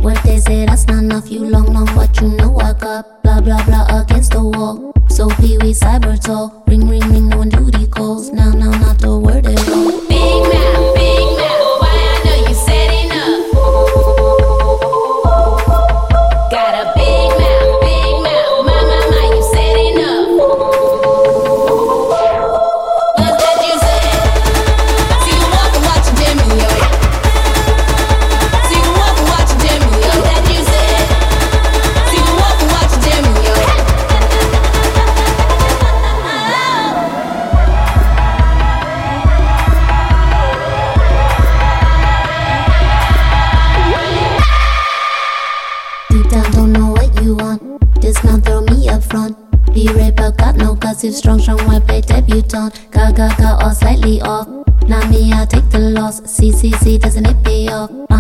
What they say that's not enough, you long, but you know I got blah, blah, blah against the wall. So Pee-wee cyber talk, ring, ring, ring, no one duty calls. Now, not the word at all. Big mouth, why I know you said enough. Got a big mouth, my, you said enough. What's that you said? See you walk and watch your Jimmy, yo. See you walk and watch your Jimmy, yo. What's that you said? See you walk and watch your Jimmy, yo. Deep down, don't know what you want. Dismount, throw me up front. Be right but got no guts. If strong, why play debutante? Ga, all slightly off. Not me, I'll take the loss. C, doesn't it pay off?